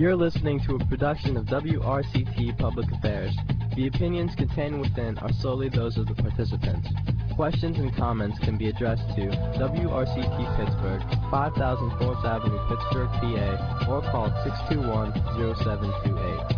You're listening to a production of WRCT Public Affairs. The opinions contained within are solely those of the participants. Questions and comments can be addressed to WRCT Pittsburgh, 5000 4th Avenue, Pittsburgh, PA, or call 621-0728.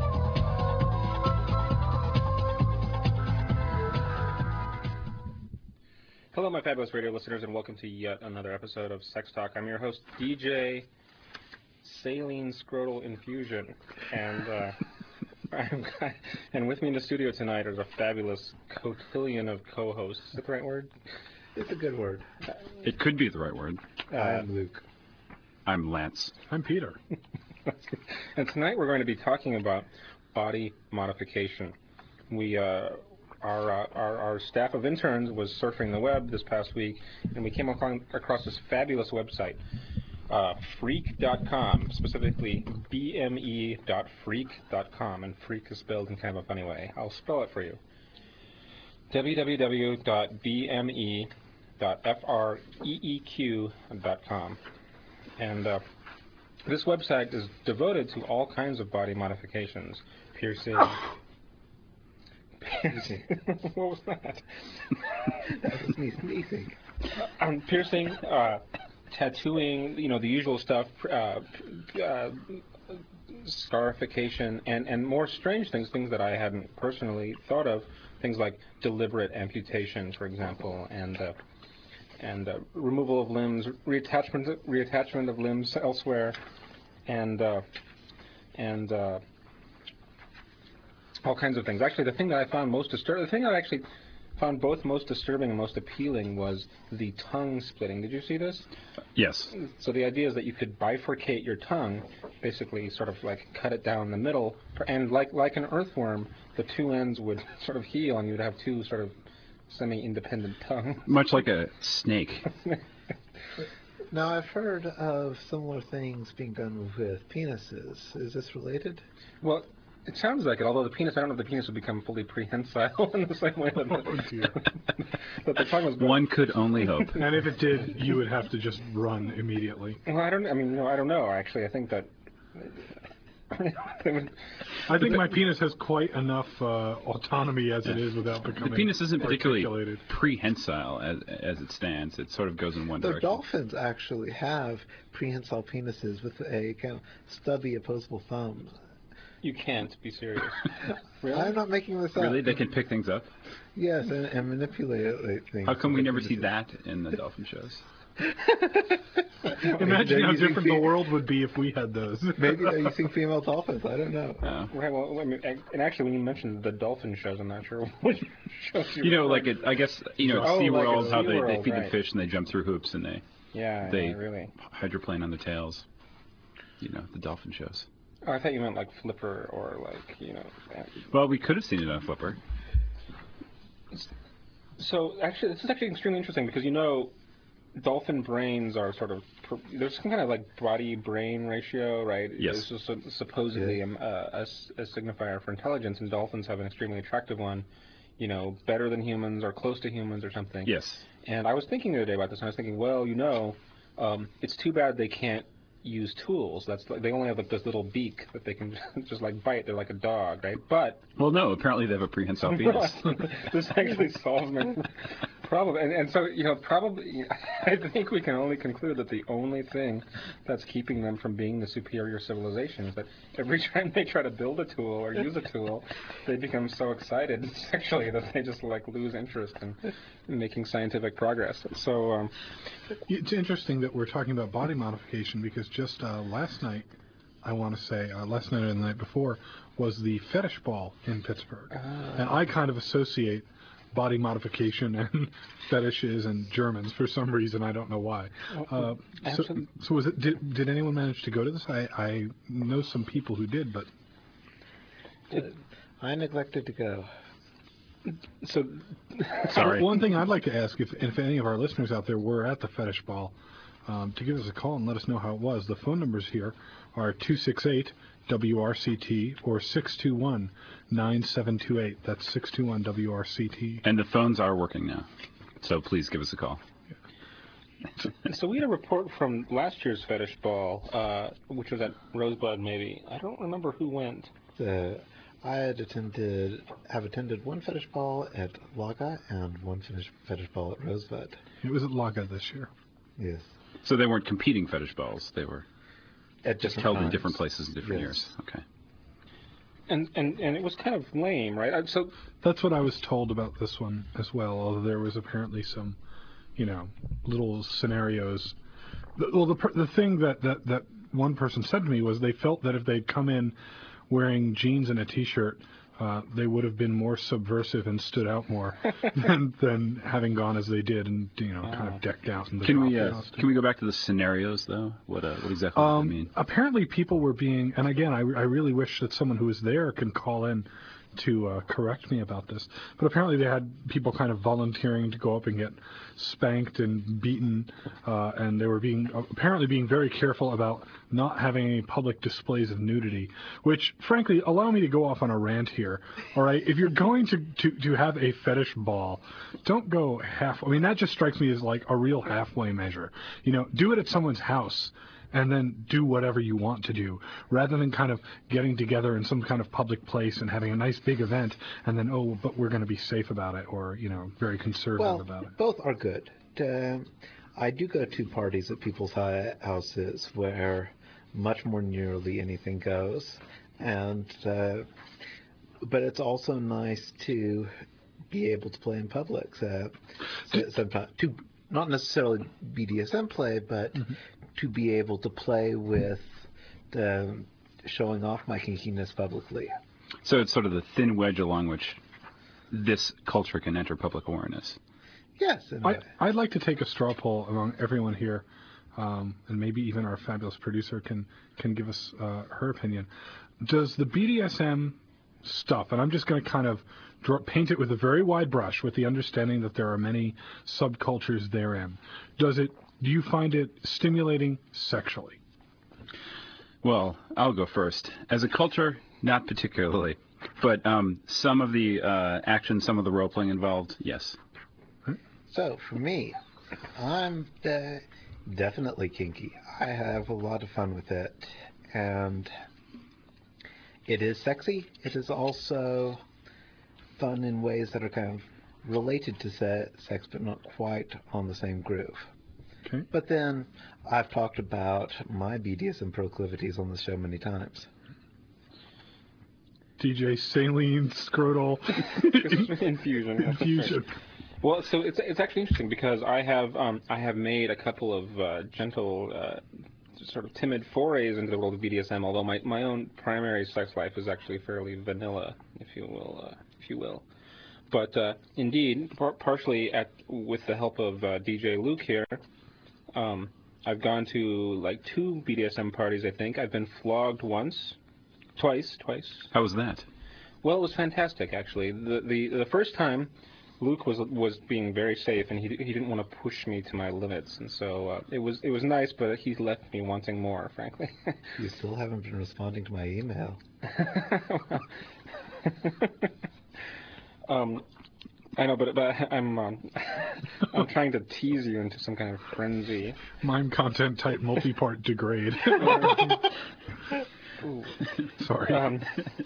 Hello, my fabulous radio listeners, and welcome to yet another episode of Sex Talk. I'm your host, DJ Saline Scrotal Infusion, and and with me in the studio tonight is a fabulous cotillion of co-hosts. Is that the right word? It's a good word. It could be the right word. I'm Luke. I'm Lance. I'm Peter. And tonight we're going to be talking about body modification. Our staff of interns was surfing the web this past week, and we came across this fabulous website, Freak.com, specifically bme.freak.com, and freak is spelled in kind of a funny way. I'll spell it for you. www.bme.freeq.com. And this website is devoted to all kinds of body modifications, piercing. What was that? That was me sneezing. Piercing, tattooing, the usual stuff, scarification, and more strange things that I hadn't personally thought of, things like deliberate amputations, for example, and removal of limbs, reattachment of limbs elsewhere, and all kinds of things. Actually, the thing that I found most disturbing, the thing that I actually found both most disturbing and most appealing was the tongue splitting. Did you see this? Yes. So the idea is that you could bifurcate your tongue, basically sort of like cut it down the middle, and like an earthworm, the two ends would sort of heal, and you'd have two sort of semi-independent tongues. Much like a snake. Now, I've heard of similar things being done with penises. Is this related? Well, it sounds like it, although the penis, I don't know if the penis would become fully prehensile in the same way that the tongue was going. One could only hope. And if it did, you would have to just run immediately. Well, I don't know, actually. I think that... I think my penis has quite enough autonomy as it is without becoming... The penis isn't particularly prehensile as it stands. It sort of goes in one The direction. dolphins actually have prehensile penises with a kind of stubby opposable thumb. You can't be serious. Really? I'm not making this up. Really? They can pick things up? Yes, and manipulate things. How come we never see that in the dolphin shows? Imagine how different the world would be if we had those. Maybe they're using female dolphins. I don't know. Right, well, I mean, and actually, when you mentioned the dolphin shows, I'm not sure which shows you I guess, SeaWorld, like how they feed right. the fish and they jump through hoops and they really hydroplane on their tails. The dolphin shows. Oh, I thought you meant like Flipper or like, Well, we could have seen it on Flipper. So, actually, this is actually extremely interesting because, dolphin brains are sort of, there's some kind of like body-brain ratio, right? Yes. It's supposedly a signifier for intelligence, and dolphins have an extremely attractive one, better than humans or close to humans or something. Yes. And I was thinking the other day about this, and I was thinking, well, it's too bad they can't use tools. That's like, they only have like this little beak that they can just like bite. They're like a dog, right? But no, apparently they have a prehensile penis. This actually solves my problem. And so probably I think we can only conclude that the only thing that's keeping them from being the superior civilization is that every time they try to build a tool or use a tool, they become so excited sexually that they just like lose interest in making scientific progress. So it's interesting that we're talking about body modification because just last night, I want to say, last night and the night before, was the fetish ball in Pittsburgh. And I kind of associate body modification and fetishes and Germans for some reason. I don't know why. So was it? Did anyone manage to go to this? I know some people who did, but... I neglected to go. So, sorry. One thing I'd like to ask, if any of our listeners out there were at the fetish ball, to give us a call and let us know how it was. The phone numbers here are 268-WRCT or 621-9728. That's 621-WRCT. And the phones are working now, so please give us a call. So we had a report from last year's fetish ball, which was at Rosebud, maybe. I don't remember who went. I have attended one fetish ball at Laga and one fetish ball at Rosebud. It was at Laga this year. Yes. So they weren't competing fetish balls. They were At just different held in times. different places in different Yes. years. Okay. And it was kind of lame, right? So That's what I was told about this one as well, although there was apparently some, little scenarios. The thing that one person said to me was they felt that if they'd come in wearing jeans and a T-shirt, they would have been more subversive and stood out more than having gone as they did and kind of decked out in the Can costume. we go back to the scenarios though? What exactly does that mean? Apparently, people were being, and again, I really wish that someone who was there can call in to correct me about this. But apparently, they had people kind of volunteering to go up and get spanked and beaten, and they were apparently being very careful about not having any public displays of nudity. Which, frankly, allow me to go off on a rant here. All right, if you're going to have a fetish ball, don't go half. I mean, that just strikes me as like a real halfway measure. Do it at someone's house, and then do whatever you want to do, rather than kind of getting together in some kind of public place and having a nice big event, and then, but we're going to be safe about it, or, very conservative about it. Both are good. I do go to parties at people's houses where much more nearly anything goes, but it's also nice to be able to play in public. Sometimes, not necessarily BDSM play, but to be able to play with showing off my kinkiness publicly. So it's sort of the thin wedge along which this culture can enter public awareness. Yes. I'd like to take a straw poll among everyone here, and maybe even our fabulous producer can give us her opinion. Does the BDSM stuff, and I'm just going to kind of paint it with a very wide brush with the understanding that there are many subcultures therein, do you find it stimulating sexually? Well, I'll go first. As a culture, not particularly. But some of the action, some of the role-playing involved, yes. So, for me, I'm definitely kinky. I have a lot of fun with it. And it is sexy. It is also fun in ways that are kind of related to sex, but not quite on the same groove. Okay. But then I've talked about my BDSM proclivities on the show many times. DJ saline scrotal infusion. Well, so it's actually interesting because I have made a couple of gentle, sort of timid forays into the world of BDSM. Although my own primary sex life is actually fairly vanilla, if you will. But indeed, partially with the help of DJ Luke here, I've gone to like 2 BDSM parties. I think I've been flogged twice. How was that? Well, it was fantastic actually. The first time, Luke was being very safe, and he didn't want to push me to my limits, and so it was nice, but he left me wanting more, frankly. You still haven't been responding to my email. I know, but I'm trying to tease you into some kind of frenzy. Mime content type multi-part degrade. Sorry.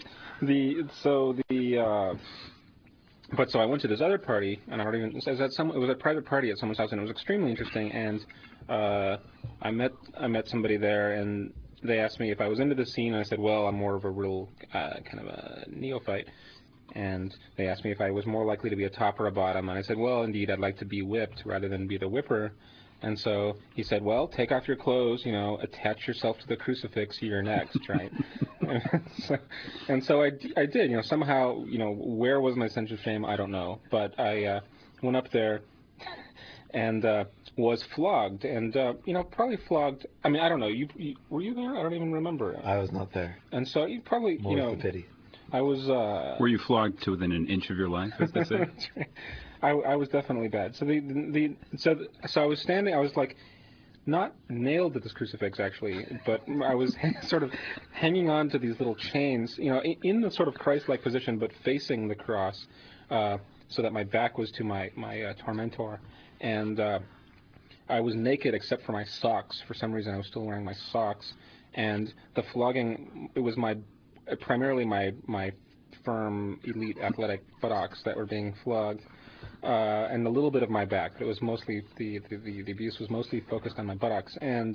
So I went to this other party, and I don't even. It was a private party at someone's house, and it was extremely interesting. And I met somebody there, and they asked me if I was into the scene. And I said, well, I'm more of a real kind of a neophyte. And they asked me if I was more likely to be a top or a bottom, and I said, well, indeed, I'd like to be whipped rather than be the whipper. And so he said, well, take off your clothes, attach yourself to the crucifix, you're next, right? so I did, somehow, where was my sense of shame? I don't know. But I went up there and was flogged, and, probably flogged. I mean, I don't know. Were you there? I don't even remember. I was not there. And so you probably, More's the pity. I was. Were you flogged to within an inch of your life, as they say? I was definitely bad. So so I was standing. I was like, not nailed to this crucifix actually, but I was sort of hanging on to these little chains, in the sort of Christ-like position, but facing the cross, so that my back was to my tormentor, and I was naked except for my socks. For some reason, I was still wearing my socks, and the flogging, it was primarily my firm, elite, athletic buttocks that were being flogged, and a little bit of my back. But it was mostly the abuse was mostly focused on my buttocks, and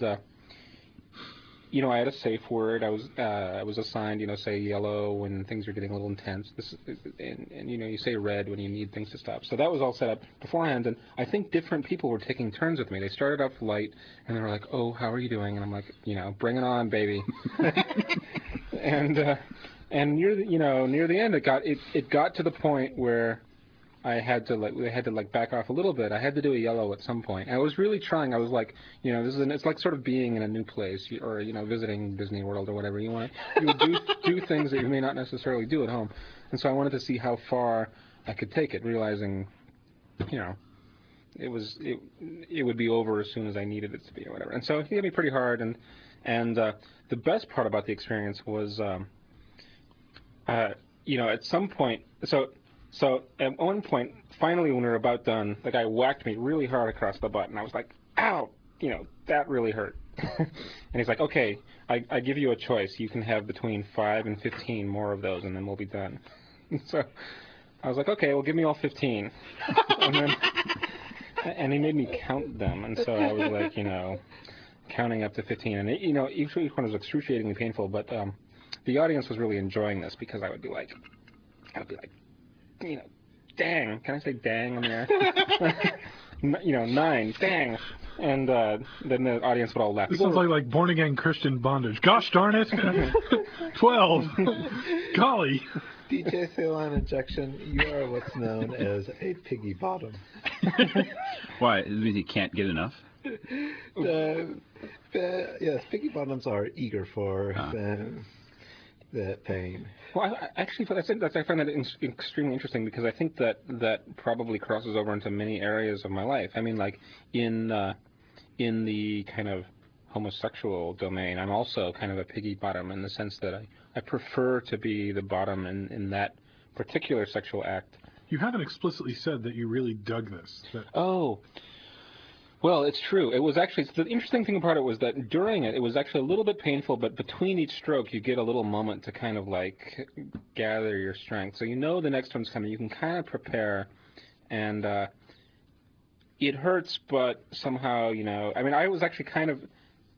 I had a safe word. I was assigned, say yellow when things are getting a little intense. And you say red when you need things to stop. So that was all set up beforehand, and I think different people were taking turns with me. They started off light, and they were like, "Oh, how are you doing?" And I'm like, "Bring it on, baby." And near the end, it got to the point where they had to back off a little bit. I had to do a yellow at some point. And I was really trying. I was like, it's like sort of being in a new place, or visiting Disney World or whatever. You would do things that you may not necessarily do at home. And so I wanted to see how far I could take it, realizing, it would be over as soon as I needed it to be or whatever. And so it hit me pretty hard. And the best part about the experience was, at some point, so at one point, finally, when we were about done, the guy whacked me really hard across the butt, and I was like, "Ow!" That really hurt. And he's like, "Okay, I give you a choice. You can have between 5 and 15 more of those, and then we'll be done." So I was like, "Okay, well, give me all 15." And he made me count them, and so I was like, counting up to 15, and each one was excruciatingly painful, but the audience was really enjoying this because I would be like, dang, can I say dang on the air? 9, dang. And then the audience would all laugh. This sounds like born again Christian bondage. Gosh darn it! 12. Golly. DJ Saline Injection, you are what's known as a piggy bottom. Why? It means you can't get enough? Yes, piggy bottoms are eager for the pain. Well, I find that extremely interesting because I think that probably crosses over into many areas of my life. I mean, like in the kind of homosexual domain, I'm also kind of a piggy bottom in the sense that I prefer to be the bottom in that particular sexual act. You haven't explicitly said that you really dug this. Oh. Well, it's true. It was actually, the interesting thing about it was that during it was actually a little bit painful, but between each stroke, you get a little moment to kind of like gather your strength. So the next one's coming. You can kind of prepare, and it hurts, but somehow, I mean, I was actually kind of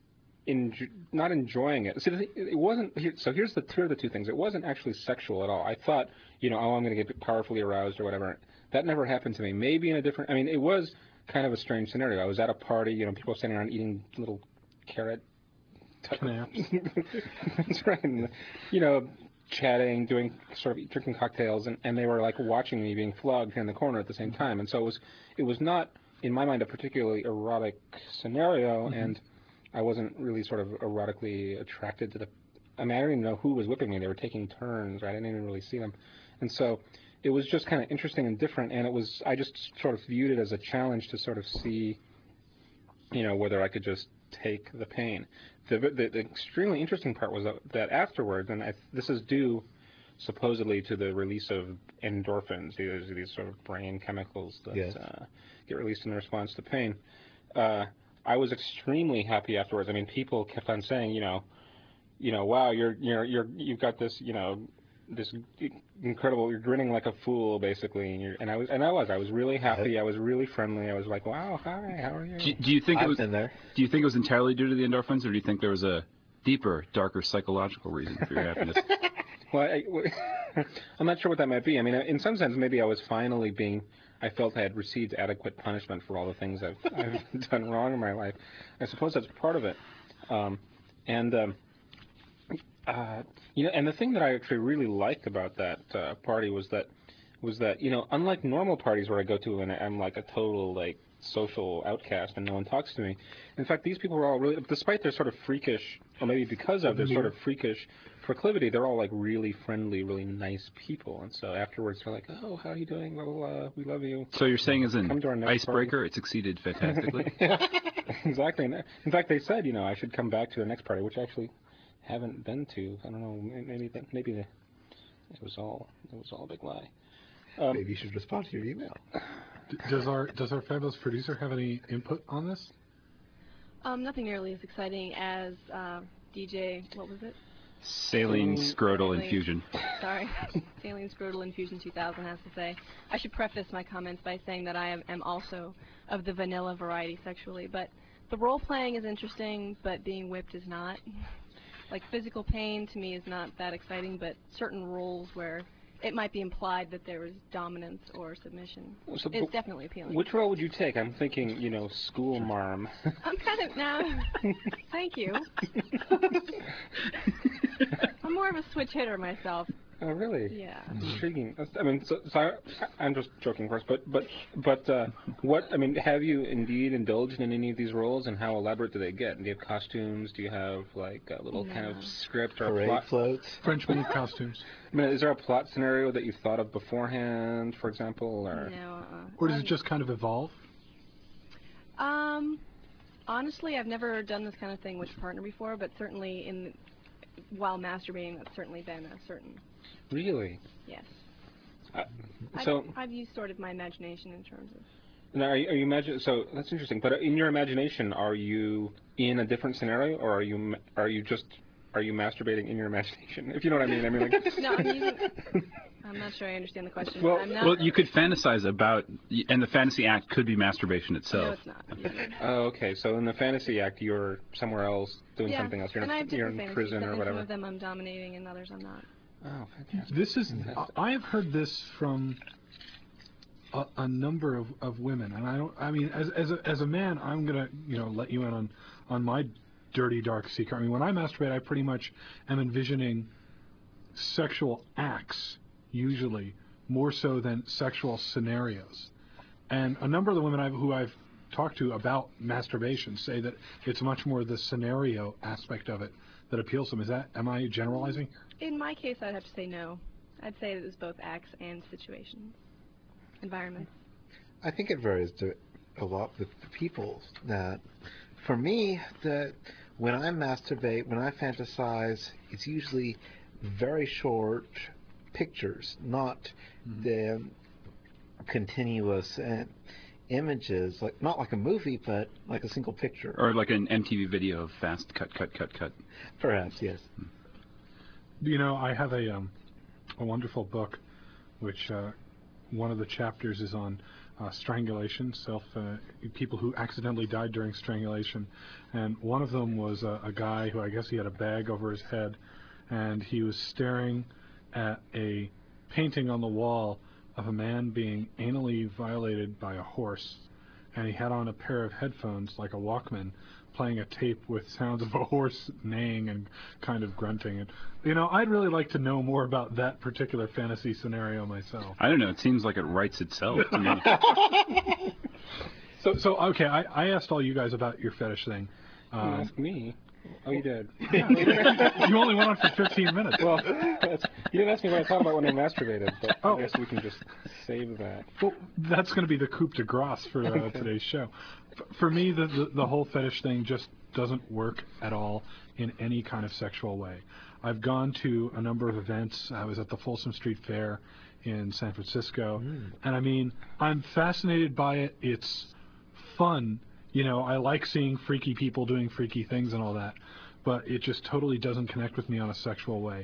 not enjoying it. See, it wasn't, so here are the two things. It wasn't actually sexual at all. I thought, I'm going to get powerfully aroused or whatever. That never happened to me. Maybe in a different, I mean, it was kind of a strange scenario. I was at a party, people standing around eating little carrot Snaps. That's right. And, chatting, drinking cocktails, and they were like watching me being flogged here in the corner at the same time. And so it was not, in my mind, a particularly erotic scenario, and I wasn't really sort of erotically attracted to I didn't even know who was whipping me. They were taking turns, right? I didn't even really see them. And so it was just kind of interesting and different, and I just sort of viewed it as a challenge to sort of see, whether I could just take the pain. The extremely interesting part was that afterwards, and this is due supposedly to the release of endorphins, these sort of brain chemicals that get released in response to pain. I was extremely happy afterwards. I mean, people kept on saying, wow, you've got this, this incredible, you're grinning like a fool, basically, and I was really happy. I was really friendly. I was like, wow, hi, how are you? Do you think I've been there. Do you think it was entirely due to the endorphins, or do you think there was a deeper, darker psychological reason for your happiness? Well, I'm not sure what that might be. I mean, in some sense, maybe I was finally I felt I had received adequate punishment for all the things I've done wrong in my life. I suppose that's part of it. And the thing that I actually really liked about that party was that unlike normal parties where I go to and I'm like a total like social outcast and no one talks to me. In fact, these people were all really, despite their sort of freakish, or maybe because of their sort of freakish proclivity, they're all like really friendly, really nice people. And so afterwards, they're like, "Oh, how are you doing? Blah blah blah. We love you." So you're saying, as an Come to our next icebreaker, party. It succeeded fantastically. Exactly. And in fact, they said, I should come back to the next party, which I actually haven't been to. I don't know. Maybe it was all a big lie. Maybe you should respond to your email. Does our fabulous producer have any input on this? Nothing nearly as exciting as DJ, what was it? Saline scrotal Saline. infusion. Sorry. Saline Scrotal Infusion 2000 has to say. I should preface my comments by saying that I am also of the vanilla variety sexually, but the role-playing is interesting, but being whipped is not. Like, physical pain to me is not that exciting, but certain roles where it might be implied that there is dominance or submission is definitely appealing. Which role would you take? I'm thinking, school marm. I'm kind of now. Thank you. I'm more of a switch hitter myself. Oh, really? Yeah. Intriguing. I'm just joking, of course. But have you indeed indulged in any of these roles, and how elaborate do they get? Do you have costumes? Do you have like a little kind of script or Parade plot? floats. French-made costumes. I mean, is there a plot scenario that you've thought of beforehand, for example, or? No. Or does it just kind of evolve? Honestly, I've never done this kind of thing with a partner before, but certainly while masturbating, that's certainly been a certain. Really? Yes. So I've used sort of my imagination in terms of. now, are you so that's interesting. But in your imagination, are you in a different scenario, or are you masturbating in your imagination? If you know what I mean. I mean, like. No, I'm not sure I understand the question. Well, I'm not, Well, you could fantasize about, and the fantasy act could be masturbation No, itself. it's not. Oh, okay. So in the fantasy act, you're somewhere else doing Yeah, something else. You're and I have you're different in fantasies. prison or Some whatever. of them I'm dominating, and others I'm not. Oh, fantastic. This is. I have heard this from a number of women, and I don't. I mean, as a man, I'm gonna let you in on my dirty dark secret. I mean, when I masturbate, I pretty much am envisioning sexual acts, usually more so than sexual scenarios. And a number of the women who I've talked to about masturbation say that it's much more the scenario aspect of it that appeals to them. Am I generalizing? In my case, I'd have to say no. I'd say that it was both acts and situations, environments. I think it varies a lot with the people. That for me, when I masturbate, when I fantasize, it's usually very short pictures, not the continuous images, not like a movie, but like a single picture. Or like an MTV video of fast cut, cut, cut, cut. Perhaps, yes. I have a wonderful book, which one of the chapters is on strangulation, people who accidentally died during strangulation, and one of them was a guy who I guess he had a bag over his head, and he was staring at a painting on the wall of a man being anally violated by a horse, and he had on a pair of headphones like a Walkman, playing a tape with sounds of a horse neighing and kind of grunting. And I'd really like to know more about that particular fantasy scenario myself. I don't know. It seems like it writes itself to me. So okay, I asked all you guys about your fetish thing. You asked me. Oh, you did. You only went on for 15 minutes. Well, you didn't ask me what I thought about when I masturbated, but I guess we can just save that. Well, that's going to be the coup de grace for today's show. For me, the whole fetish thing just doesn't work at all in any kind of sexual way. I've gone to a number of events. I was at the Folsom Street Fair in San Francisco, and I mean, I'm fascinated by it. It's fun. I like seeing freaky people doing freaky things and all that, but it just totally doesn't connect with me on a sexual way.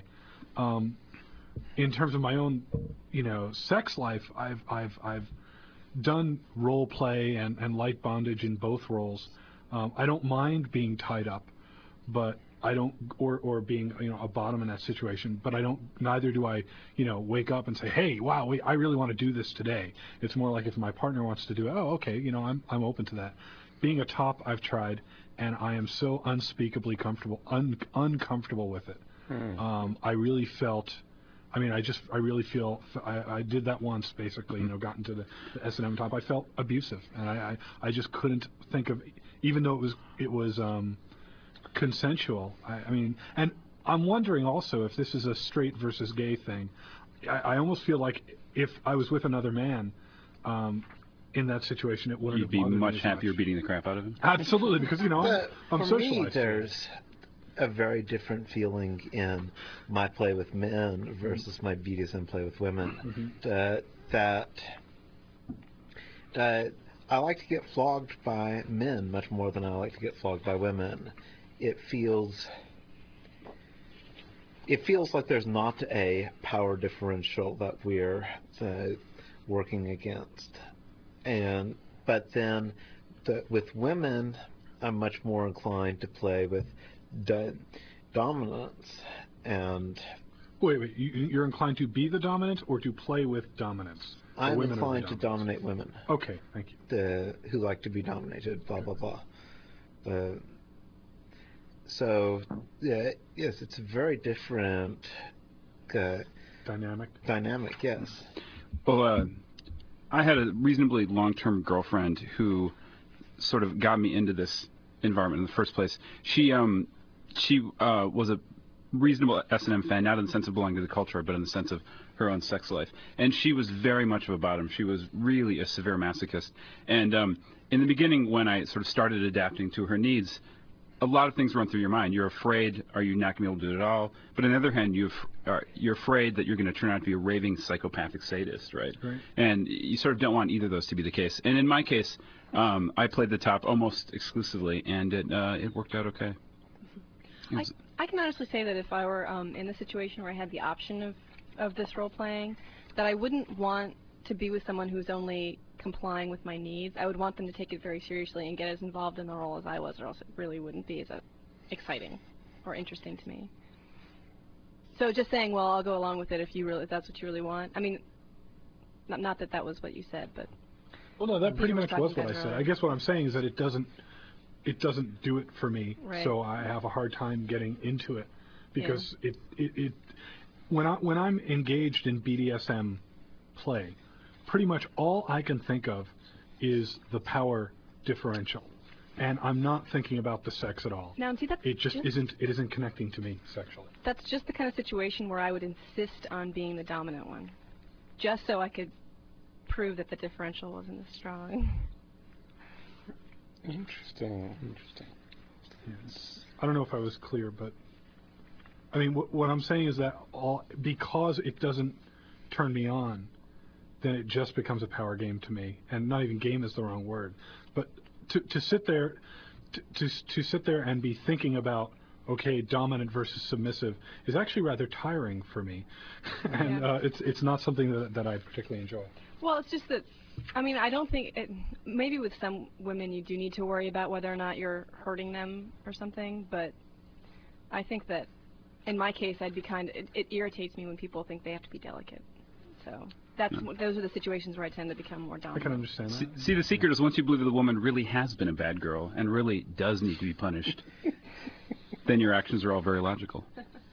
In terms of my own, sex life, I've done role play and light bondage in both roles. I don't mind being tied up, but I don't, or being a bottom in that situation. But neither do I, wake up and say, hey, wow, I really want to do this today. It's more like if my partner wants to do it, oh, okay, I'm open to that. Being a top, I've tried, and I am so unspeakably uncomfortable with it. I really felt. I mean, I really feel. I did that once, basically. Got into the S&M top. I felt abusive, and I just couldn't think of, even though it was consensual. I mean, and I'm wondering also if this is a straight versus gay thing. I almost feel like if I was with another man. In that situation, it wouldn't. You'd be much happier beating the crap out of him. Absolutely, because I'm for socialized. me, there's a very different feeling in my play with men versus my BDSM play with women. That I like to get flogged by men much more than I like to get flogged by women. It feels like there's not a power differential that we're working against, but then with women, I'm much more inclined to play with dominance and. Wait, you're inclined to be the dominant or to play with dominance? I'm inclined to dominate women. Okay, thank you. Who like to be dominated, blah, blah, blah. So, yes, it's a very different dynamic, yes. Well, I had a reasonably long-term girlfriend who sort of got me into this environment in the first place. She was a reasonable S&M fan, not in the sense of belonging to the culture, but in the sense of her own sex life. And she was very much of a bottom. She was really a severe masochist. And in the beginning, when I sort of started adapting to her needs, a lot of things run through your mind. You're afraid, are you not going to be able to do it at all? But on the other hand, you're afraid that you're going to turn out to be a raving psychopathic sadist, right? And you sort of don't want either of those to be the case. And in my case, I played the top almost exclusively, and it worked out okay. I can honestly say that if I were in the situation where I had the option of this role playing, that I wouldn't want to be with someone who's only complying with my needs. I would want them to take it very seriously and get as involved in the role as I was, or else it really wouldn't be as exciting or interesting to me. So just saying, well, I'll go along with it if that's what you really want. I mean, not that that was what you said, but. Well, no, that pretty much was what I said. I guess what I'm saying is that it doesn't do it for me, so I have a hard time getting into it because when I'm engaged in BDSM play, pretty much all I can think of is the power differential, and I'm not thinking about the sex at all. Now, see, it isn't connecting to me sexually. That's just the kind of situation where I would insist on being the dominant one, just so I could prove that the differential wasn't as strong. Interesting. Yes. I don't know if I was clear, but I mean, what I'm saying is that because it doesn't turn me on, then it just becomes a power game to me. And not even game is the wrong word, but to sit there, to sit there and be thinking about, okay, dominant versus submissive is actually rather tiring for me, and it's not something that I particularly enjoy. Well, it's just that. I mean, I don't think maybe with some women you do need to worry about whether or not you're hurting them or something, but I think that in my case I'd be it irritates me when people think they have to be delicate. So those are the situations where I tend to become more dominant. I can understand that. See, the secret is once you believe that the woman really has been a bad girl and really does need to be punished, then your actions are all very logical.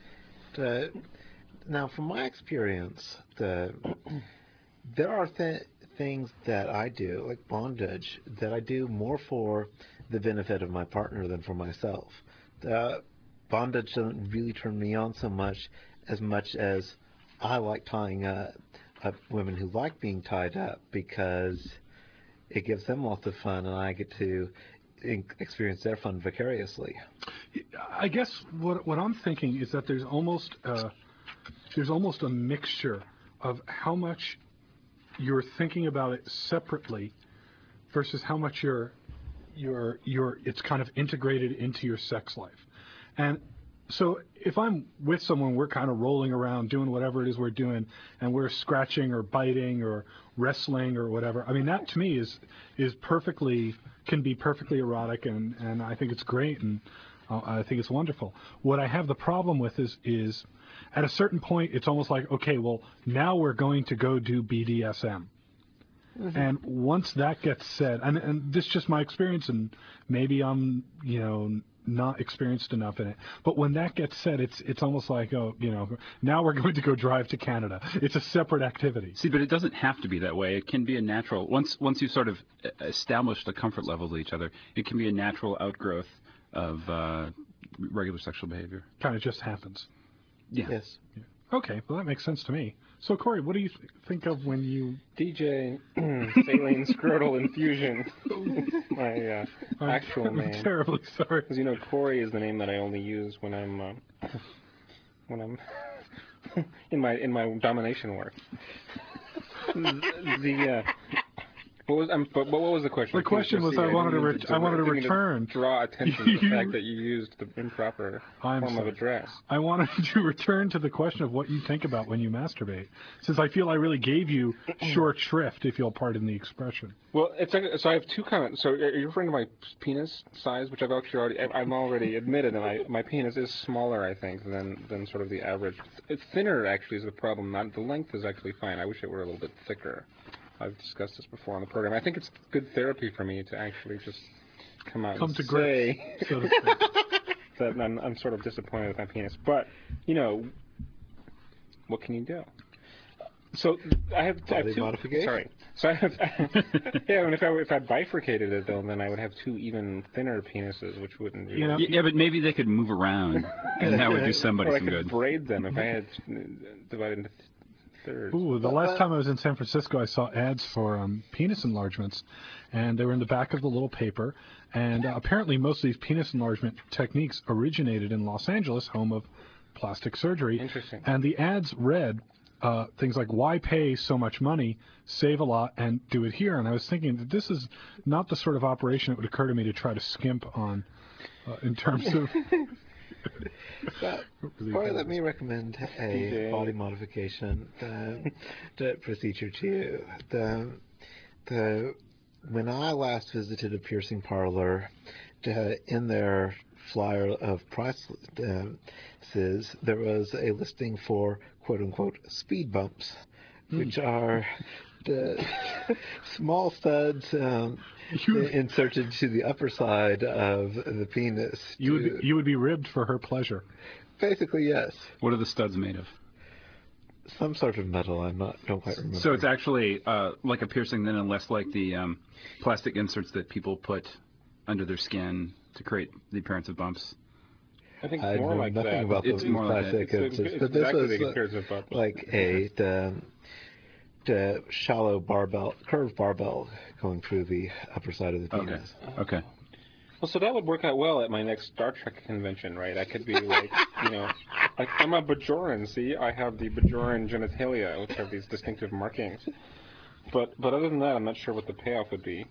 Now, from my experience, there are things that I do, like bondage, that I do more for the benefit of my partner than for myself. Bondage doesn't really turn me on so much as I like tying up women who like being tied up because it gives them lots of fun and I get to experience their fun vicariously. I guess what I'm thinking is that there's almost a mixture of how much you're thinking about it separately versus how much it's kind of integrated into your sex life. And so if I'm with someone, we're kind of rolling around doing whatever it is we're doing, and we're scratching or biting or wrestling or whatever. I mean, that to me can be perfectly erotic, and I think it's great, and I think it's wonderful. What I have the problem with is at a certain point, it's almost like, okay, well, now we're going to go do BDSM. Mm-hmm. And once that gets said, and this is just my experience, and maybe I'm, not experienced enough in it, but when that gets said, it's almost like, now we're going to go drive to Canada. It's a separate activity. See, but it doesn't have to be that way. It can be a natural, once you sort of establish the comfort level with each other, it can be a natural outgrowth of regular sexual behavior. Kind of just happens. Yeah. Yes. Yeah. Okay, well that makes sense to me. So Corey, what do you think of when you DJ Saline Scrotal Infusion? My actual name. I'm terribly sorry. Because Corey is the name that I only use when I'm in my domination work. But what was the question? The question was, I wanted to return. Draw attention to the fact that you used the improper form of address. I wanted to return to the question of what you think about when you masturbate, since I feel I really gave you short shrift, if you'll pardon the expression. Well, so I have two comments. So are you referring to my penis size, which I've already admitted that my penis is smaller, I think, than sort of the average. It's thinner, actually, is the problem. Not the length is actually fine. I wish it were a little bit thicker. I've discussed this before on the program. I think it's good therapy for me to actually just come out and to say grips, so to speak. that I'm sort of disappointed with my penis. But, you know, what can you do? So I have two. Modification? Sorry. So I have. Yeah, and if I bifurcated it though, then I would have two even thinner penises, which wouldn't. Yeah, but maybe they could move around, and that would do somebody or some good. I could braid them if I had divided into thirds. Ooh, the last time I was in San Francisco, I saw ads for penis enlargements, and they were in the back of the little paper. And apparently, most of these penis enlargement techniques originated in Los Angeles, home of plastic surgery. Interesting. And the ads read things like, why pay so much money, save a lot, and do it here? And I was thinking that this is not the sort of operation that would occur to me to try to skimp on in terms of... Or let me recommend a body modification procedure to you. When I last visited a piercing parlor, in their flyer of prices, there was a listing for quote-unquote speed bumps, which are the small studs inserted to the upper side of the penis. You would be ribbed for her pleasure. Basically, yes. What are the studs made of? Some sort of metal. Don't quite remember. So it's actually like a piercing, then, and less like the plastic inserts that people put under their skin to create the appearance of bumps. I think I more know like nothing that. about It's the more like plastic that. inserts, It's but this exactly was the appearance of bumps. like the shallow curved barbell going through the upper side of the penis. Okay. Well, so that would work out well at my next Star Trek convention, right? I could be like, like I'm a Bajoran. See, I have the Bajoran genitalia, which have these distinctive markings. But other than that, I'm not sure what the payoff would be.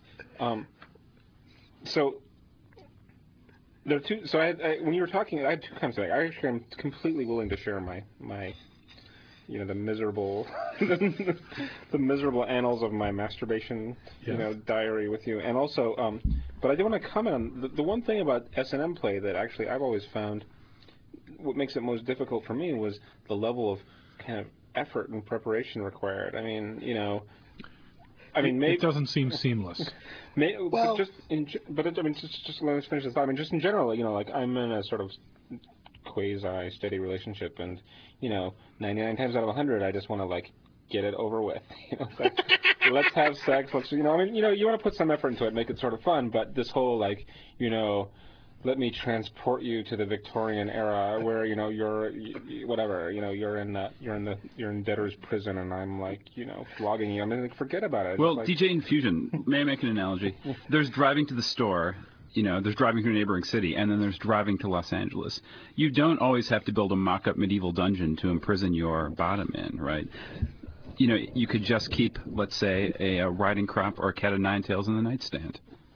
So there are two. So when you were talking, I had two comments. I actually am completely willing to share my the miserable the miserable annals of my masturbation diary with you, and also but I do want to comment on the one thing about S&M play that actually I've always found what makes it most difficult for me was the level of kind of effort and preparation required. I mean, maybe it doesn't seem seamless. Well, just let me finish this thought. I mean, just in general, like I'm in a sort of quasi steady relationship, and 99 times out of 100, I just want to like get it over with. Like, let's have sex. Let's you want to put some effort into it, make it sort of fun. But this whole like let me transport you to the Victorian era where you're whatever you're in debtor's prison and I'm like flogging you. I mean, like, forget about it. Well, like, DJ Infusion, may I make an analogy? There's driving to the store. There's driving to a neighboring city, and then there's driving to Los Angeles. You don't always have to build a mock-up medieval dungeon to imprison your bottom in, right? You could just keep, let's say, a riding crop or a cat of nine tails in the nightstand.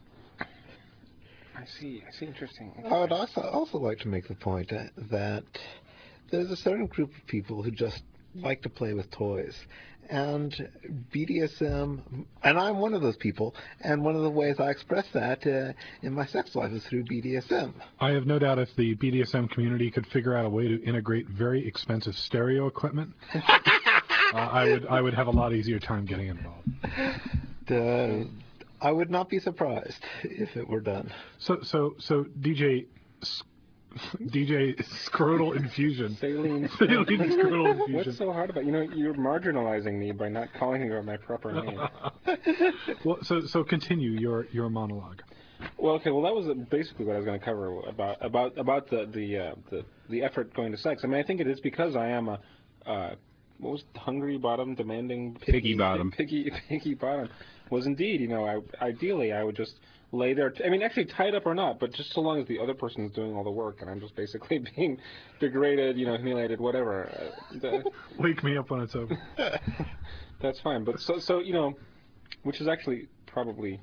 I see. Interesting. I would also like to make the point that there's a certain group of people who just like to play with toys. And BDSM, and I'm one of those people, and one of the ways I express that in my sex life is through BDSM. I have no doubt if the BDSM community could figure out a way to integrate very expensive stereo equipment, I would have a lot easier time getting involved. I would not be surprised if it were done. So DJ Scrotal Infusion. Saline Scrotal Infusion. What's so hard about you're marginalizing me by not calling me by my proper name. Well, so continue your monologue. Well, okay. Well, that was basically what I was going to cover about the effort going to sex. I mean, I think it is because I am a what was it, hungry bottom, demanding piggy bottom. Piggy bottom was indeed. Ideally I would just lay there. I mean, actually tied up or not, but just so long as the other person is doing all the work and I'm just basically being degraded, humiliated, whatever. Wake me up when it's over. That's fine. But so which is actually probably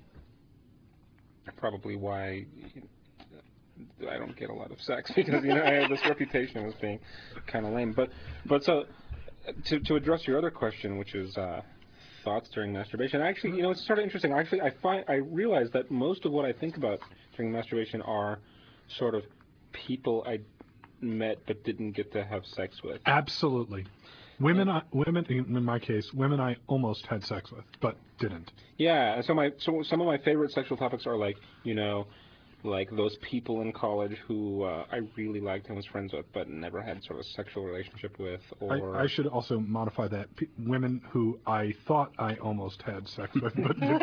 why I don't get a lot of sex, because I have this reputation as being kind of lame. But so to address your other question, which is thoughts during masturbation. Actually, it's sort of interesting. Actually, I realize that most of what I think about during masturbation are sort of people I met but didn't get to have sex with. Absolutely. Women, in my case, women I almost had sex with, but didn't. Yeah, so some of my favorite sexual topics are like, like those people in college who I really liked and was friends with, but never had sort of a sexual relationship with. Or I should also modify that. Women who I thought I almost had sex with,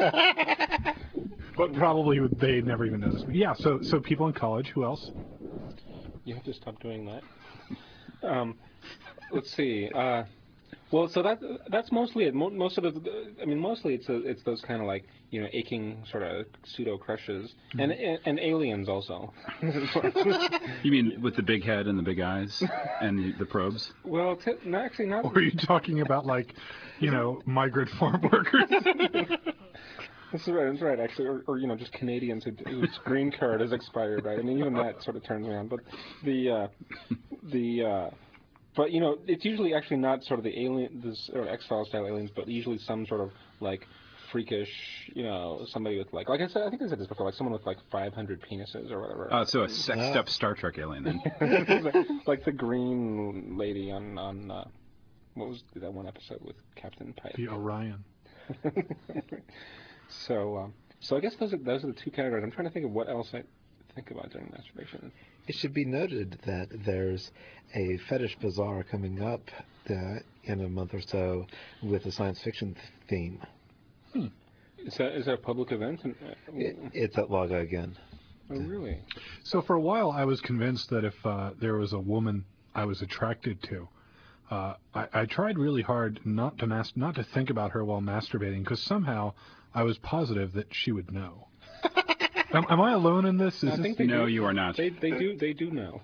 but probably they never even noticed me. Yeah, so people in college. Who else? You have to stop doing that. Let's see. Well, so that's mostly it. Most of mostly it's those kind of like aching sort of pseudo crushes, and aliens also. You mean with the big head and the big eyes and the probes? Well, actually not. Or are you talking about like, migrant farm workers? That's right. Actually, or just Canadians whose green card has expired, right? I mean, even that sort of turns me on. But but it's usually actually not sort of the alien, this or X-Files style aliens, but usually some sort of like freakish, somebody with like I said, I think I said this before, like someone with like 500 penises or whatever. So a sexed up Star Trek alien then. like the green lady on what was that one episode with Captain Pike? The Orion. So I guess those are the two categories. I'm trying to think of what else I think about during masturbation. It should be noted that there's a fetish bazaar coming up in a month or so with a science fiction theme. Is that a public event? It's at Laga again. Oh, really? So for a while, I was convinced that if there was a woman I was attracted to, I tried really hard not to think about her while masturbating, because somehow I was positive that she would know. Am I alone in this? No, you are not. They do know.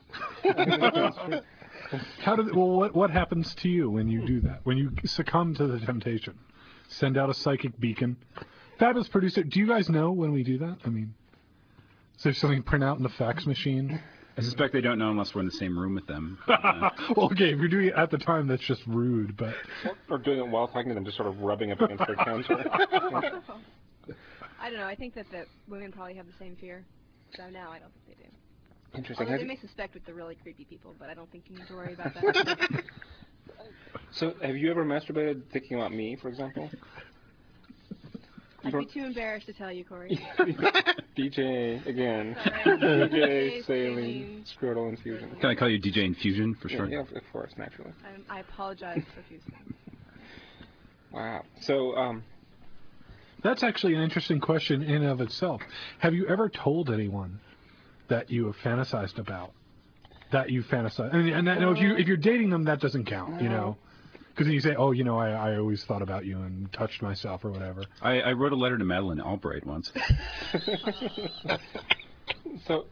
What happens to you when you do that? When you succumb to the temptation? Send out a psychic beacon. Fabulous producer, do you guys know when we do that? I mean, is there something print out in the fax machine? I suspect they don't know unless we're in the same room with them. Well, okay, if you're doing it at the time, that's just rude, but... Or doing it while talking to them, just sort of rubbing up against their counter. I don't know. I think that women probably have the same fear. So no, I don't think they do. Interesting. Although they may suspect with the really creepy people, but I don't think you need to worry about that. So, have you ever masturbated thinking about me, for example? I'd be too embarrassed to tell you, Corey. DJ, again. Sorry. DJ, saline, scrotal infusion. Can I call you DJ Infusion for short? Yeah, of course, naturally. I apologize profusely. Wow. So, that's actually an interesting question in and of itself. Have you ever told anyone that you have fantasized about? That you fantasize? And if you're dating them, that doesn't count, Because then you say, I always thought about you and touched myself or whatever. I wrote a letter to Madeleine Albright once. So.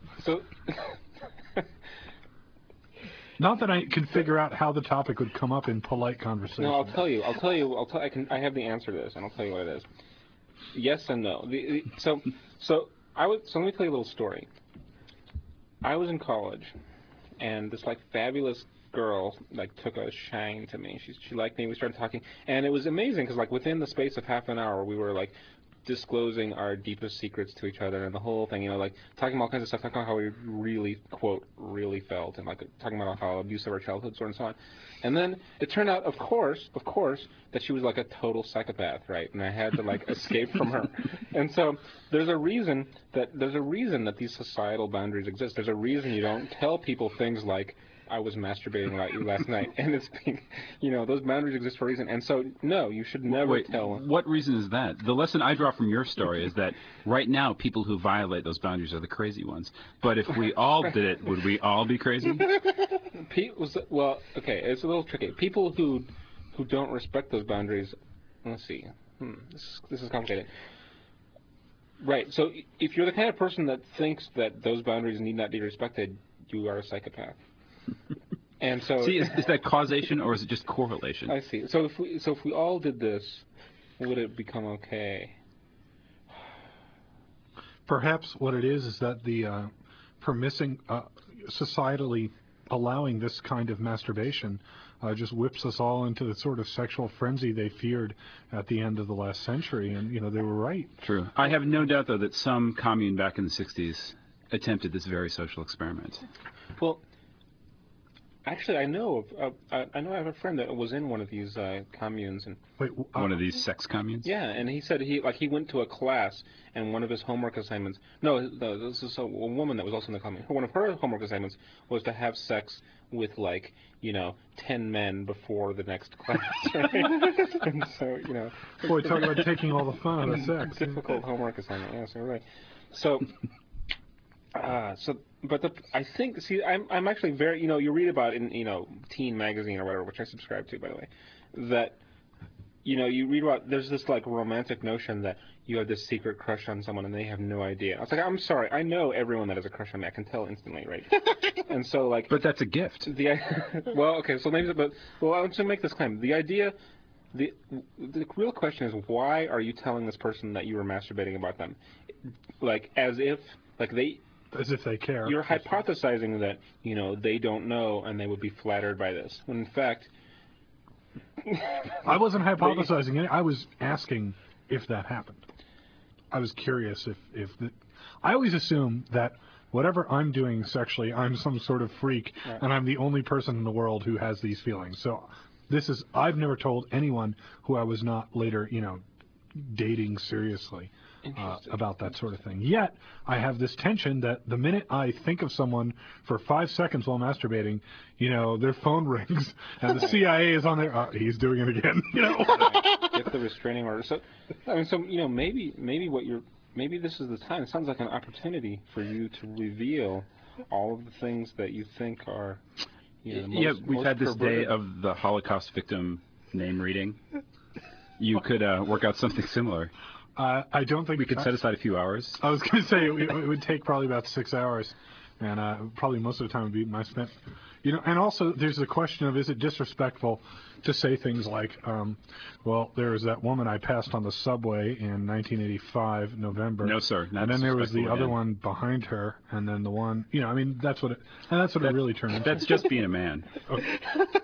Not that I can figure out how the topic would come up in polite conversation. No, I'll tell you. I have the answer to this, and I'll tell you what it is. Yes and no. So let me tell you a little story. I was in college, and this fabulous girl took a shine to me. She liked me. We started talking, and it was amazing because within the space of half an hour, we were disclosing our deepest secrets to each other and the whole thing. Talking about all kinds of stuff, talking about how we really really felt, and talking about how abusive our childhoods were and so on. And then it turned out, of course, that she was a total psychopath, right? And I had to escape from her. And so there's a reason that these societal boundaries exist. There's a reason you don't tell people things like, I was masturbating about you last night, and it's being, those boundaries exist for a reason. And so, no, you should never tell. What reason is that? The lesson I draw from your story is that right now, people who violate those boundaries are the crazy ones. But if we all did it, would we all be crazy? Well, okay, it's a little tricky. People who don't respect those boundaries, let's see. This is complicated. Right. So if you're the kind of person that thinks that those boundaries need not be respected, you are a psychopath. And so, see, is that causation or is it just correlation? I see. So if we all did this, would it become okay? Perhaps what it is that the permissing, societally allowing this kind of masturbation just whips us all into the sort of sexual frenzy they feared at the end of the last century, and they were right. True. I have no doubt, though, that some commune back in the 60s attempted this very social experiment. Well, actually, I know I have a friend that was in one of these communes, and Wait, One of these sex communes? yeah, and he said he went to a class, and one of his homework assignments. No, this is a woman that was also in the commune. One of her homework assignments was to have sex with 10 men before the next class, right? And so boy, talk about taking all the fun out of sex. difficult homework assignment. Yes, you're right. So. I think, I'm actually very, you read about in, Teen Magazine or whatever, which I subscribe to, by the way, that, you read about, there's this, romantic notion that you have this secret crush on someone and they have no idea. I was like, I'm sorry, I know everyone that has a crush on me. I can tell instantly, right? And so, But that's a gift. Well, okay, so maybe, I want to make this claim. The idea, the real question is, why are you telling this person that you were masturbating about them? As if they care. You're hypothesizing that, they don't know and they would be flattered by this. When in fact... I wasn't hypothesizing it. I was asking if that happened. I was curious if I always assume that whatever I'm doing sexually, I'm some sort of freak, right, and I'm the only person in the world who has these feelings. So I've never told anyone who I was not later, dating seriously about that sort of thing. Yet, I have this tension that the minute I think of someone for 5 seconds while masturbating, their phone rings and the CIA is on there. He's doing it again. Get the restraining order. So, maybe this is the time. It sounds like an opportunity for you to reveal all of the things that you think are, we've had this day of the Holocaust victim name reading. You could work out something similar. I don't think we could set aside a few hours. I was going to say it would take probably about 6 hours, and probably most of the time would be my spent. And also there's the question of, is it disrespectful to say things like, well, there was that woman I passed on the subway in 1985 November. No, sir. And then there was the other one behind her, and then the one, that's what it really turned into. That's just being a man. Okay.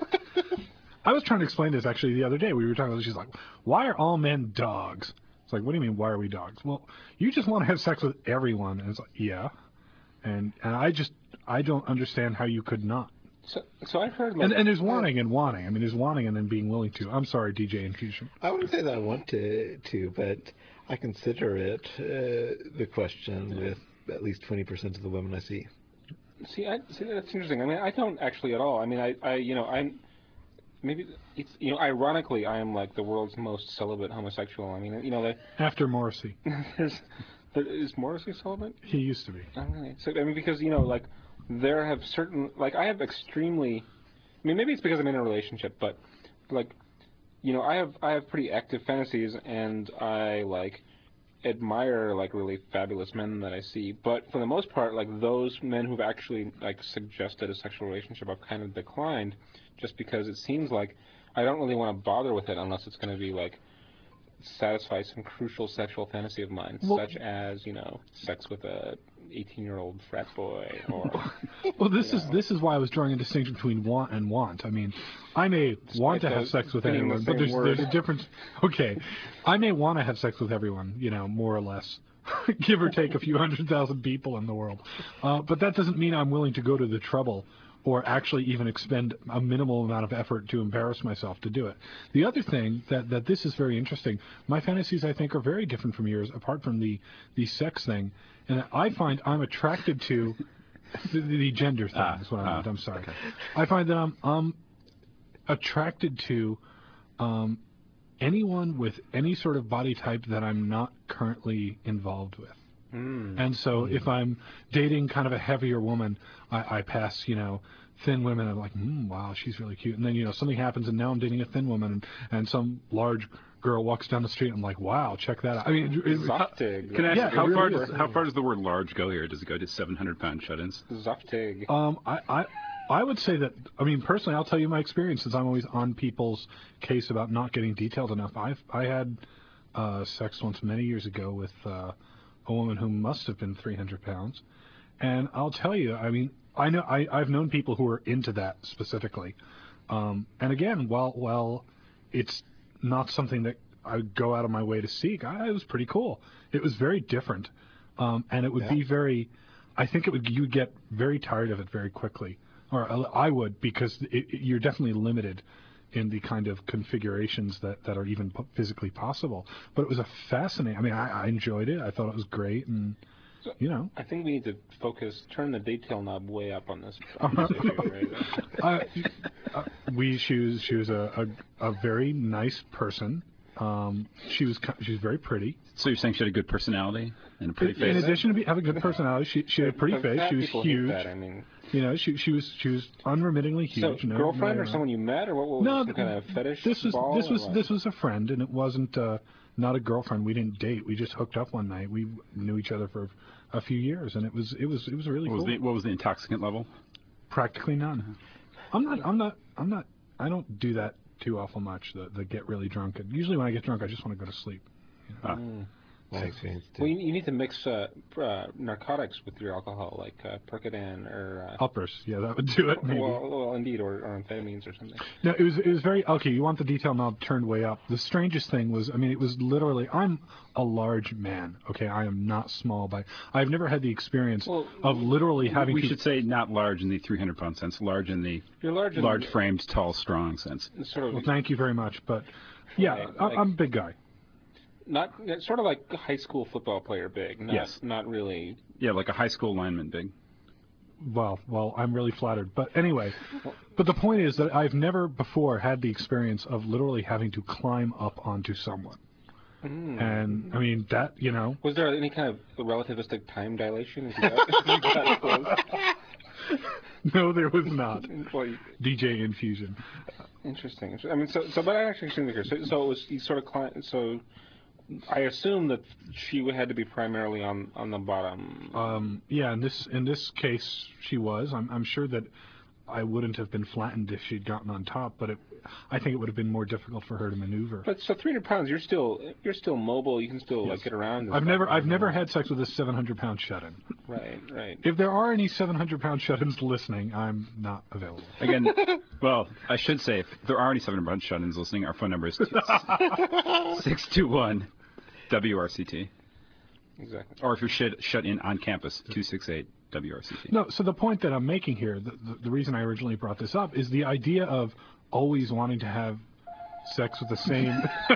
I was trying to explain this actually the other day. We were talking about, she's like, why are all men dogs? It's like, what do you mean, why are we dogs? Well, you just want to have sex with everyone. And it's like, yeah. And I don't understand how you could not. So I've heard... And there's wanting and wanting. I mean, there's wanting and then being willing to. I'm sorry, DJ Infusion. I wouldn't say that I want to, but I consider it the question with at least 20% of the women I see. See, that's interesting. I mean, I don't actually at all. I mean, I'm... Maybe it's ironically I am the world's most celibate homosexual. I mean after Morrissey. Is Morrissey celibate? He used to be. Oh, really? So because there have certain I have extremely. I mean maybe it's because I'm in a relationship, but I have pretty active fantasies and I admire really fabulous men that I see. But for the most part, those men who've actually suggested a sexual relationship, I've kind of declined. Just because it seems like I don't really want to bother with it unless it's going to be satisfy some crucial sexual fantasy of mine, such as sex with a 18-year-old frat boy, or. Well, this is why I was drawing a distinction between want and want. I mean, I may want to have sex with everyone, but there's a difference. Okay, I may want to have sex with everyone, more or less. Give or take a few 100,000 people in the world, but that doesn't mean I'm willing to go to the trouble or actually even expend a minimal amount of effort to embarrass myself to do it. The other thing that this is very interesting, my fantasies I think are very different from yours, apart from the sex thing, and I find I'm attracted to the gender thing is what I meant. I'm sorry. Okay. I find that I'm attracted to anyone with any sort of body type that I'm not currently involved with. And so if I'm dating kind of a heavier woman, I pass, thin women, I'm like, wow, she's really cute. And then, something happens and now I'm dating a thin woman and some large girl walks down the street and I'm like, wow, check that out. I mean, Zoftig. Can I ask how far does the word large go here? Does it go to 700-pound shut-ins? Zoftig. I would say that, I mean, personally, I'll tell you my experience since I'm always on people's case about not getting detailed enough. I had sex once many years ago with a a woman who must have been 300 pounds. And I'll tell you, I mean, I've known people who are into that specifically. And again, while it's not something that I would go out of my way to seek, it was pretty cool. It was very different. And it would be very, I think you would get very tired of it very quickly. Or I would, because you're definitely limited in the kind of configurations that are even physically possible. But it was a fascinating, I mean, I enjoyed it. I thought it was great. And, you know. I think we need to turn the detail knob way up on this issue, right? She was a very nice person. She was very pretty. So you're saying she had a good personality and a pretty face? In addition to having a good personality, she had a pretty face. She was huge. That, I mean. You know, she was unremittingly huge. So, girlfriend or someone you met, or what was some kind of fetish? This was a friend, and it wasn't not a girlfriend. We didn't date. We just hooked up one night. We knew each other for a few years, and it was really cool. What was the intoxicant level? Practically none. I don't do that too awful much. The get really drunk. And usually when I get drunk, I just want to go to sleep. You know? Well, you need to mix narcotics with your alcohol, like Percodan or... Uppers, yeah, that would do it, maybe. Well, indeed, or amphetamines or something. No, it was very... Okay, you want the detail knob turned way up. The strangest thing was, I mean, it was literally... I'm a large man, okay? I am not small. I've never had the experience of literally having We should say not large in the 300-pound sense, large in the large-framed, tall, strong sense. Well, thank you very much, but... Yeah, I'm a big guy. Not sort of like a high school football player big. Not really. Yeah, like a high school lineman big. Well, I'm really flattered. But anyway, but the point is that I've never before had the experience of literally having to climb up onto someone. And, I mean, that, you know. Was there any kind of relativistic time dilation? No, there was not. DJ infusion. Interesting. I mean, but I actually think here. So it was you sort of so. I assume that she had to be primarily on the bottom. Yeah, in this case, she was. I'm sure that I wouldn't have been flattened if she'd gotten on top, but I think it would have been more difficult for her to maneuver. But so 300 pounds, you're still mobile. You can still like get around. I've never had sex with a 700-pound shut-in. Right. If there are any 700-pound shut-ins listening, I'm not available. Again, well, I should say if there are any 700-pound shut-ins listening, our phone number is 621. WRCT. Exactly. Or if you're shut in on campus, 268 WRCT. No, so the point that I'm making here, the reason I originally brought this up, is the idea of always wanting to have sex with the same,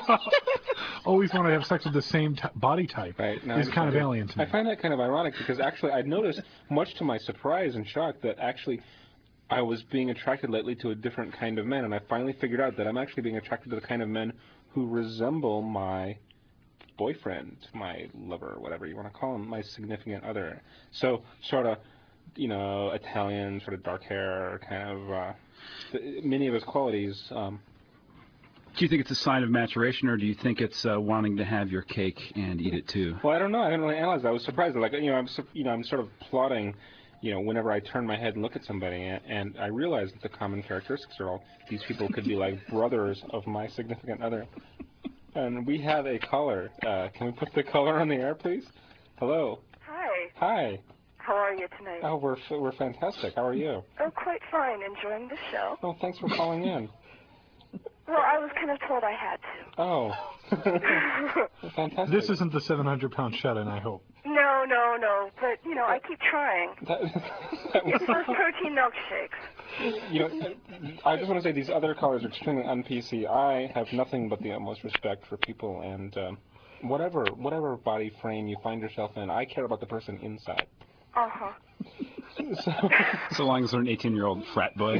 body type is kind of alien to me. I find that kind of ironic because actually I've noticed, much to my surprise and shock, that actually I was being attracted lately to a different kind of men, and I finally figured out that I'm actually being attracted to the kind of men who resemble my boyfriend, my lover, whatever you want to call him, my significant other. So sort of, you know, Italian, sort of dark hair, kind of many of his qualities. Do you think it's a sign of maturation, or do you think it's wanting to have your cake and eat it too? Well, I don't know. I didn't really analyze that. I was surprised. Like, I'm sort of plotting, whenever I turn my head and look at somebody, and I realized that the common characteristics are all these people could be like brothers of my significant other. And we have a caller. Can we put the caller on the air, please? Hello. Hi. Hi. How are you tonight? Oh, we're fantastic. How are you? Oh, quite fine. Enjoying the show. Oh, thanks for calling in. Well, I was kind of told I had to. Oh. Fantastic. This isn't the 700-pound shut-in, I hope. No. But, I keep trying. It's those protein milkshakes. I just want to say these other callers are extremely un-PC. I have nothing but the utmost respect for people, and whatever body frame you find yourself in, I care about the person inside. Uh-huh. So long as they're an 18-year-old frat boy.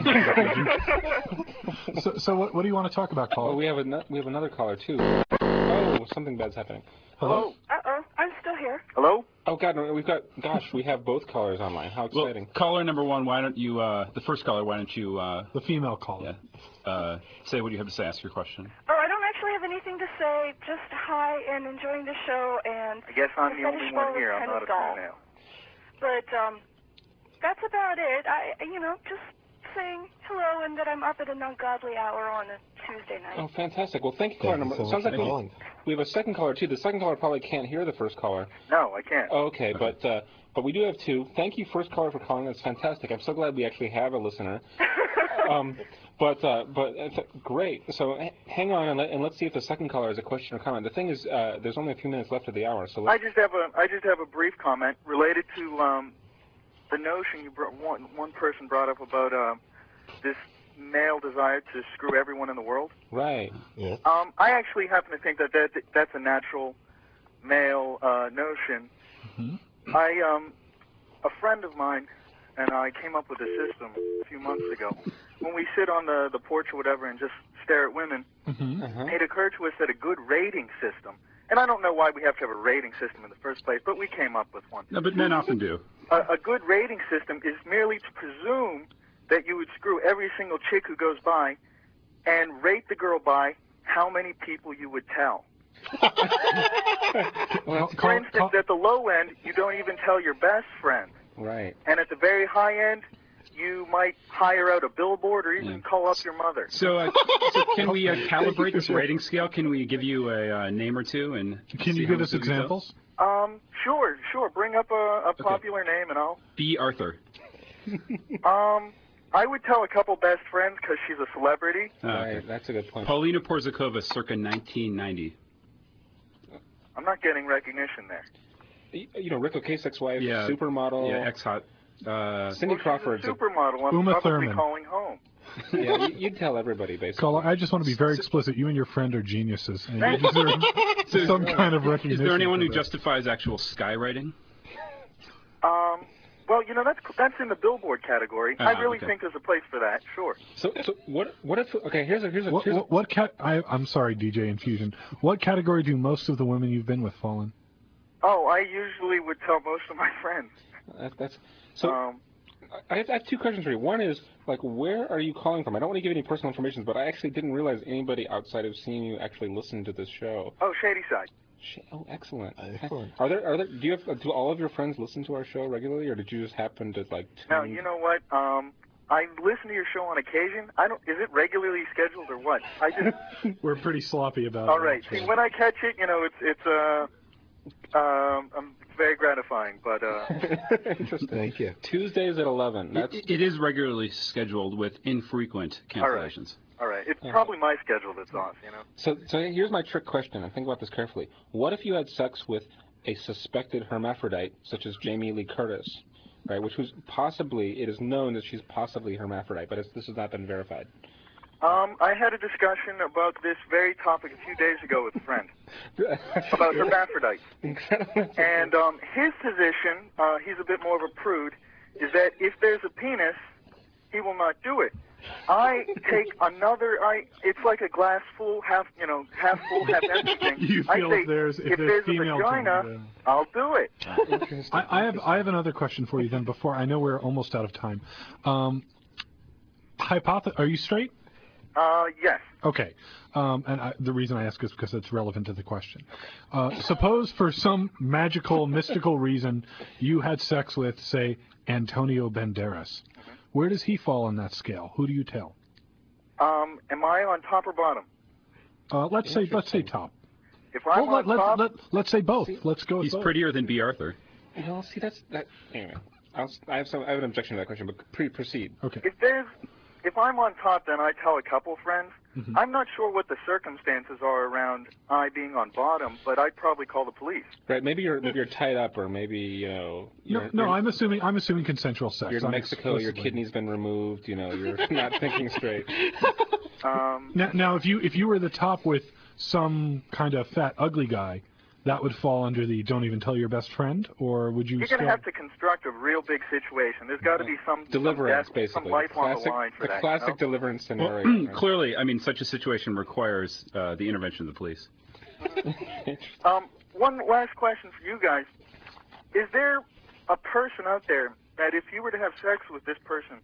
So what do you want to talk about, caller? Oh, we have another caller too. Oh, something bad's happening. Hello? Uh-oh, I'm still here. Hello? Oh, God, no, we have both callers online. How exciting. Well, caller number one, why don't you, the first caller, why don't you... the female caller. Yeah. Say what you have to say, ask your question. Oh, I don't actually have anything to say, just hi and enjoying the show, and... I guess I'm the only one here, I'm not a female. But, that's about it. I, just saying hello and that I'm up at an ungodly hour on a Tuesday night. Oh, fantastic. Well, thank you, caller number. so Sounds much like for calling. we have a second caller, too. The second caller probably can't hear the first caller. No, I can't. Oh, okay, but we do have two. Thank you, first caller, for calling. That's fantastic. I'm so glad we actually have a listener. But great. So hang on and let's see if the second caller has a question or comment. The thing is, there's only a few minutes left of the hour, so I just have a brief comment related to the notion one person brought up about this male desire to screw everyone in the world. Right. Yes. I actually happen to think that's a natural male notion. Mm-hmm. A friend of mine and I came up with a system a few months ago. When we sit on the porch or whatever and just stare at women, it occurred to us that a good rating system, and I don't know why we have to have a rating system in the first place, but we came up with one. No, but men often do. A good rating system is merely to presume that you would screw every single chick who goes by and rate the girl by how many people you would tell. For instance, at the low end, you don't even tell your best friend. Right. And at the very high end, you might hire out a billboard or even call up your mother. So can we calibrate this rating scale? Can we give you a name or two? And can you give us examples? Sure. Bring up a popular name and I'll... B. Arthur. I would tell a couple best friends because she's a celebrity. Right, that's a good point. Paulina Porzakova, circa 1990. I'm not getting recognition there. You know, Rick Ocasek's wife, yeah, supermodel. Yeah, ex-hot. Cindy Crawford's supermodel. I'm Uma probably Thurman. calling home. Yeah, you'd tell everybody, basically. Caller, I just want to be very explicit. You and your friend are geniuses, and you deserve some kind of recognition. Is there anyone who this. justifies actual skywriting? Well, you know, that's in the billboard category. I really think there's a place for that. Sure. So what if? Okay, here's a. I'm sorry, DJ Infusion. What category do most of the women you've been with fall in? Oh, I usually would tell most of my friends. That's so. I have two questions for you. One is, like, where are you calling from? I don't want to give any personal information, but I actually didn't realize anybody outside of seeing you actually listened to this show. Oh, Shady Side. Oh, excellent. Excellent. Are there? Do all of your friends listen to our show regularly, or did you just happen to like? No, you know what? I listen to your show on occasion. Is it regularly scheduled or what? I just. We're pretty sloppy about it. All right. See, when I catch it, you know, it's very gratifying, but Interesting. Thank you. Tuesdays at 11. It is regularly scheduled with infrequent cancellations. All right. It's probably my schedule that's off, you know. So here's my trick question, and think about this carefully. What if you had sex with a suspected hermaphrodite, such as Jamie Lee Curtis, right? Which was possibly, it is known that she's possibly hermaphrodite, but this has not been verified. I had a discussion about this very topic a few days ago with a friend about hermaphrodites. And his position, he's a bit more of a prude, is that if there's a penis, he will not do it. I take it's like a glass full, half full, half empty thing. You I feel say, if there's a vagina, I'll do it. I have another question for you then. Before I know we're almost out of time. Are you straight? Yes. Okay. The reason I ask is because it's relevant to the question. Suppose for some magical, mystical reason you had sex with, say, Antonio Banderas. Where does he fall on that scale? Who do you tell? Am I on top or bottom? Let's say top. If I'm on top, let's say both. Let's go with He's both. prettier than B. Arthur. Well, see, that. Anyway, I have an objection to that question, but proceed. Okay. If I'm on top, then I tell a couple friends. I'm not sure what the circumstances are around I being on bottom, but I'd probably call the police. Right? Maybe you're tied up, or maybe you know. I'm assuming consensual sex. You're in Mexico. Your kidney's been removed. You know, you're not thinking straight. Now, if you were the top with some kind of fat, ugly guy, that would fall under the don't even tell your best friend, or would you? You're going to have to construct a real big situation. There's got to be some deliverance, some basically. some life on the line for the that. classic deliverance scenario. Well, clearly, I mean, such a situation requires the intervention of the police. One last question for you guys: is there a person out there that, if you were to have sex with this person,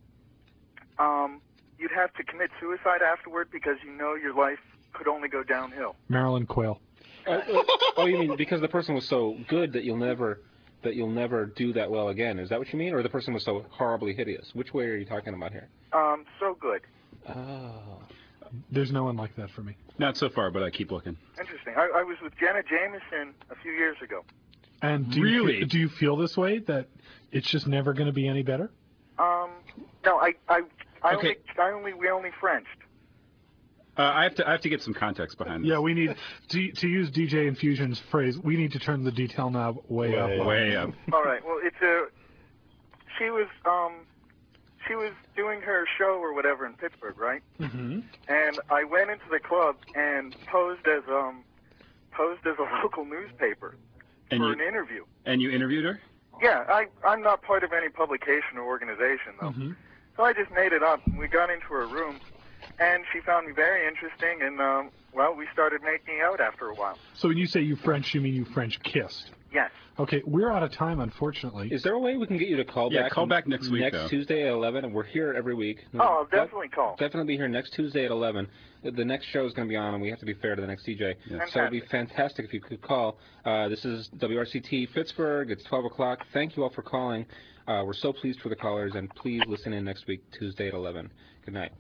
you'd have to commit suicide afterward because you know your life could only go downhill? Marilyn Quayle. Oh, you mean because the person was so good that you'll never do that well again? Is that what you mean, or the person was so horribly hideous? Which way are you talking about here? So good. Oh. There's no one like that for me. Not so far, but I keep looking. Interesting. I was with Jenna Jameson a few years ago. And do you feel this way, that it's just never going to be any better? No, Okay. we only Frenched. I have to get some context behind this. Yeah, we need to use DJ Infusion's phrase. We need to turn the detail knob way up. Way up. All right. Well, she was doing her show or whatever in Pittsburgh, right? Mm-hmm. And I went into the club and posed as a local newspaper for an interview. And you interviewed her? Yeah, I'm not part of any publication or organization though. Mm-hmm. So I just made it up. We got into her room, and she found me very interesting, and well, we started making out after a while. So when you say you French, you mean you French kissed? Yes. Okay, we're out of time, unfortunately. Is there a way we can get you to call back? Yeah, call back next week, Next though. Tuesday at 11, and we're here every week. Oh, I'll definitely call. Definitely be here next Tuesday at 11. The next show is going to be on, and we have to be fair to the next DJ. Yeah. So it would be fantastic if you could call. This is WRCT Pittsburgh. It's 12 o'clock. Thank you all for calling. We're so pleased for the callers, and please listen in next week, Tuesday at 11. Good night.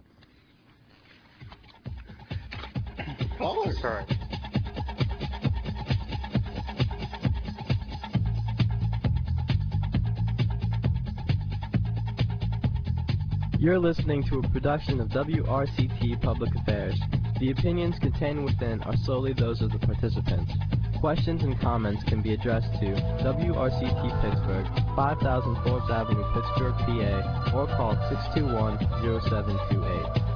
Callers. Sorry. You're listening to a production of WRCT Public Affairs. The opinions contained within are solely those of the participants. Questions and comments can be addressed to WRCT Pittsburgh, 5000 Forbes Avenue, Pittsburgh, PA, or call 621-0728.